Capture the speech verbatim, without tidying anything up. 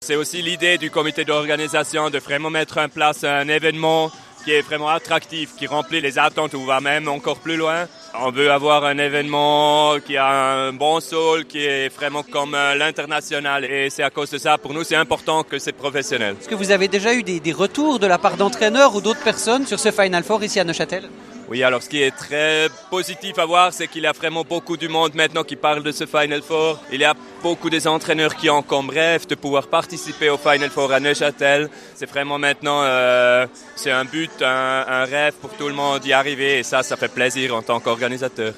C'est aussi l'idée du comité d'organisation de vraiment mettre en place un événement qui est vraiment attractif, qui remplit les attentes ou va même encore plus loin. On veut avoir un événement qui a un bon sol, qui est vraiment comme l'international. Et c'est à cause de ça, pour nous, c'est important que c'est professionnel. Est-ce que vous avez déjà eu des, des retours de la part d'entraîneurs ou d'autres personnes sur ce Final Four ici à Neuchâtel ? Oui, alors ce qui est très positif à voir, c'est qu'il y a vraiment beaucoup du monde maintenant qui parle de ce Final Four. Il y a beaucoup des entraîneurs qui ont comme rêve de pouvoir participer au Final Four à Neuchâtel. C'est vraiment maintenant, euh, c'est un but, un, un rêve pour tout le monde d'y arriver et ça, ça fait plaisir en tant qu'organisateur.